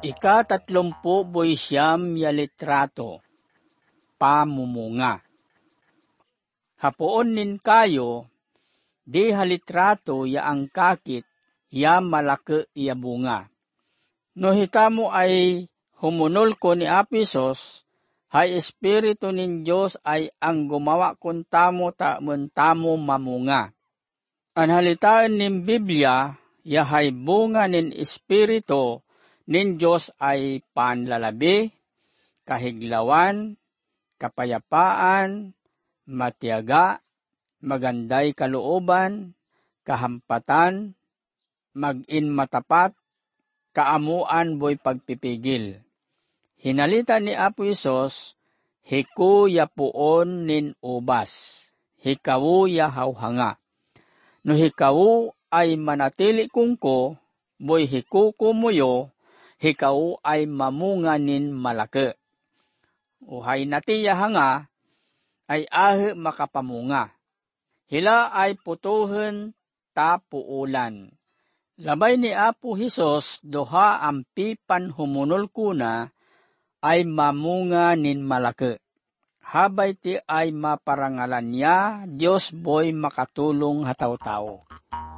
Ika-39 ya litrato, pamumunga. Hapoon nin kayo, di halitrato ya ang kakit, ya malaki ya bunga. No hitamo ay humunol ko ni Apisos, hay Espiritu nin Diyos ay ang gumawa kun tamo tamo mamunga. Ang halitaan nin Biblia, ya hay bunga nin Espiritu nin Diyos ay panlalabi, kahiglawan, kapayapaan, matiyaga, maganday kalooban, kahampatan, mag-in matapat, kaamuan boy pagpipigil. Hinalita ni Apo Isos, hiku ya puon nin ubas, hikawu ya hawhanga. No hikawu ay manatili kungko, boy hiku kumuyo, hikawu ay mamunga nin malaki. Uhay natiya hanga, ay ahe makapamunga. Hila ay putuhen tapuulan. Labay ni Apo Hesus, doha ang pipan humunol kuna, ay mamunga nin malaki. Habay ti ay maparangalan niya, Diyos boy makatulong hataw-tao.